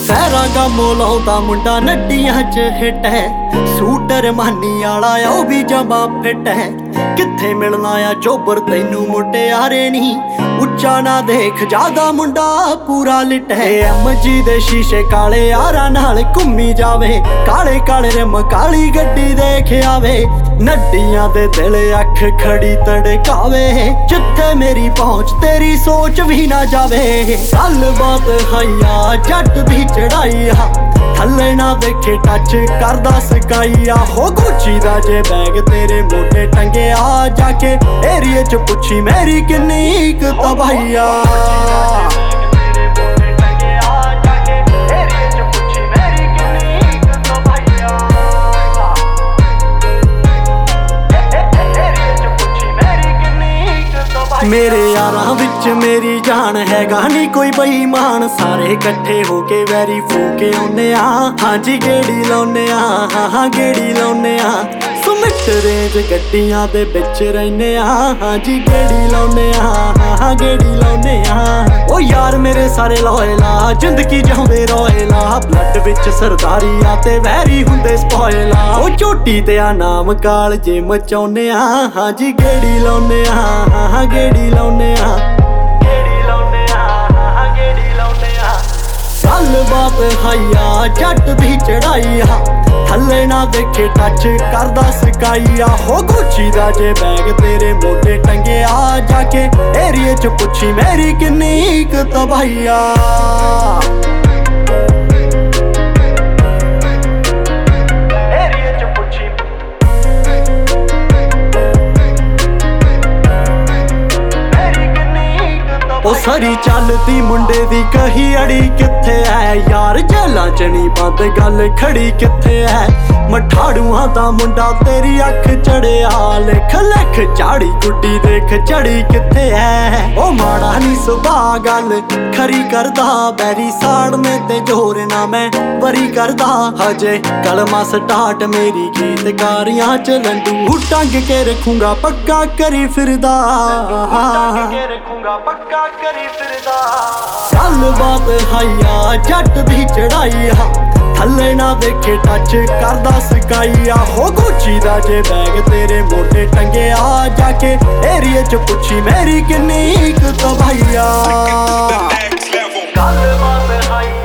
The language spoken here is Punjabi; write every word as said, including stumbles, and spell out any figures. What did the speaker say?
ਸਹਿਰਾ ਗਾਮੋ ਲਾਉਂਦਾ ਮੁੰਡਾ ਨੱਡੀਆਂ ਚ ਹਿੱਟ ਹੈ, ਸੂਟ ਰਮਾਨੀ ਵਾਲਾ ਉਹ ਵੀ ਜਮਾ ਫਿੱਟ ਹੈ। ਕਿੱਥੇ ਮਿਲਣਾ ਆ ਚੋਬਰ ਤੈਨੂੰ ਮੁਟਿਆਰੇ ਨੀ, ਉੱਚਾ ਨਾ ਦੇਖ ਜਿਆਦਾ ਮੁੰਡਾ ਪੂਰਾ ਲਿਟ ਹੈ। ਐਮ ਜੀ ਦੇ ਸ਼ੀਸ਼ੇ ਕਾਲੇ ਯਾਰਾਂ ਨਾਲ ਘੁੰਮੀ ਜਾਵੇ, ਕਾਲੇ ਕਾਲੇ ਰਮ ਕਾਲੀ ਗੱਡੀ ਦੇਖ ਆਵੇ। ਨੱਡੀਆਂ ਦੇ ਦਿਲ ਅੱਖ ਖੜੀ ਤੜਕਾਵੇ, ਜਿੱਥੇ ਮੇਰੀ ਪਹੁੰਚ ਤੇਰੀ ਸੋਚ ਵੀ ਨਾ ਜਾਵੇ। ਗੱਲ ਬਾਤ ਹਈਆ ਜੱਟ ਦੀ ਚੜਾਈ ਆ, ਥੱਲੇ ਨਾ ਦੇਖੇ ਟੱਚ ਕਰਦਾ ਸਕਾਈਆ। ਹੋ ਗੁੱਚੀ ਦਾ ਜੇ ਬੈਗ ਤੇਰੇ ਮੋਢੇ ਟੰਗਿਆ, ਜਾ ਕੇ ਏਰੀਏ ਚ ਪੁੱਛੀ ਮੇਰੀ ਕਿੰਨੀ ਕੁ ਤਬਾਹੀਆ। ਮੇਰੇ ਯਾਰਾਂ ਵਿੱਚ ਮੇਰੀ ਜਾਨ ਹੈਗਾ ਨੀ ਕੋਈ ਬੇਈਮਾਨ, ਸਾਰੇ ਇਕੱਠੇ ਹੋ ਕੇ ਵੈਰੀ ਫੂਕੇ ਆਉਨੇ ਆ। ਹਾਂਜੀ ਗੇੜੀ ਲਾਉਨੇ ਆ, ਹਾਂ ਹਾਂ ਗੇੜੀ ਲਾਉਨੇ ਆ। ਸੁਮਿਟ ਰੇਂਜ ਗੱਡੀਆਂ ਦੇ ਵਿੱਚ ਰਹਿੰਨੇ ਆ, ਹਾਂਜੀ ਗੇੜੀ ਲਾਉਨੇ ਆ, ਹਾਂ ਹਾਂ ਗੇੜੀ ਲਾਉਨੇ ਆ। ਉਹ ਯਾਰ ਮੇਰੇ ਸਾਰੇ ਲੋਇਲਾ, ਜ਼ਿੰਦਗੀ ਜਿਉਂਦੇ ਰੋਇਲਾ। ਬਲੱਡ ਵਿੱਚ ਸਰਦਾਰੀ ਆ ਤੇ ਵੈਰੀ ਹੁੰਦੇ ਸਪੋਇਲਾ। ਉਹ ਝੋਟੀ ਤੇ ਆ ਨਾਮ ਕਾਲ ਜੇ ਮਚਾਉਨੇ ਆ, ਹਾਂਜੀ ਗੇੜੀ ਲਾਉਨੇ ਆ, ਹਾਂ ਹਾਂ ਗੇੜੀ ਲਾਉਨੇ ਆ, ਗੇੜੀ ਲਾਉਨੇ ਆ, ਹਾਂ ਹਾਂ ਗੇੜੀ ਲਾਉਨੇ ਆ। ਗੱਲ ਬਾਤ ਹਈਆ ਜੱਟ ਦੀ ਚੜਾਈ ਆ, ਥੱਲੇ ਨਾ ਦੇਖੇ ਟੱਚ ਕਰਦਾ ਸਕਾਈਆ। ਹੋ ਗੁੱਚੀ ਦਾ ਜੇ ਬੈਗ ਤੇਰੇ ਮੋਢੇ ਟੰਗਿਆ, ਜਾ ਕੇ ਏਰੀਏ ਚ ਪੁੱਛੀ ਮੇਰੀ ਕਿੰਨੀ ਕੁ ਤਬਾਹੀਆ। ਉਹ ਸਰੀ ਚੱਲਦੀ ਮੁੰਡੇ ਦੀ ਕਹੀ ਅੜੀ ਕਿੱਥੇ ਐ ਯਾਰ, ਜੇਲਾਂ ਚ ਨੀ ਬੰਦ ਗੱਲ ਖੜੀ ਕਿੱਥੇ ਐ। ਮਠਾੜੂਆਂ ਦਾ ਮੁੰਡਾ ਤੇਰੀ ਅੱਖ ਚੜਿਆ, ਲਿਖ ਲਿਖ ਝਾੜੀ ਗੁੱਡੀ ਦੇਖ ਚੜੀ ਕਿੱਥੇ ਐ। ਉਹ ਮਾੜਾ ਨੀ ਸੁਭਾ ਗੱਲ ਖਰੀ ਕਰਦਾ, ਬੈਰੀ ਸਾੜਨੇ ਤੇ ਜ਼ੋਰ ਨਾ ਮੈਂ ਵਰੀ ਕਰਦਾ। ਹਜੇ ਕਲਮਾ ਸਟਾਰਟ ਮੇਰੀ ਗੀਤਕਾਰੀਆਂ ਚ ਲੰਡੂ ਟੰਗ ਕੇ ਰੱਖੂੰਗਾ ਪੱਕਾ ਕਰੀ ਫਿਰਦਾ, ਕੇ ਰੱਖੂੰਗਾ ਪੱਕਾ ਕਰੀ ਫਿਰਦਾ। ਗੱਲ ਬਾਤ ਹਈਆ ਜੱਟ ਦੀ ਚੜਾਈ ਆ, ਥੱਲੇ ਨਾ ਦੇਖੇ ਟੱਚ ਕਰਦਾ ਸਕਾਈਆ। ਹੋ ਗੁੱਚੀ ਦਾ ਜੇ ਬੈਗ ਤੇਰੇ ਮੋਢੇ ਟੰਗਿਆ, ਜਾ ਕੇ ਏਰੀਏ ਚ ਪੁੱਛੀ ਮੇਰੀ ਕਿੰਨੀ ਕੁ ਤਬਾਹੀਆ। ਗੱਲ ਬਾਤ ਹਈਆ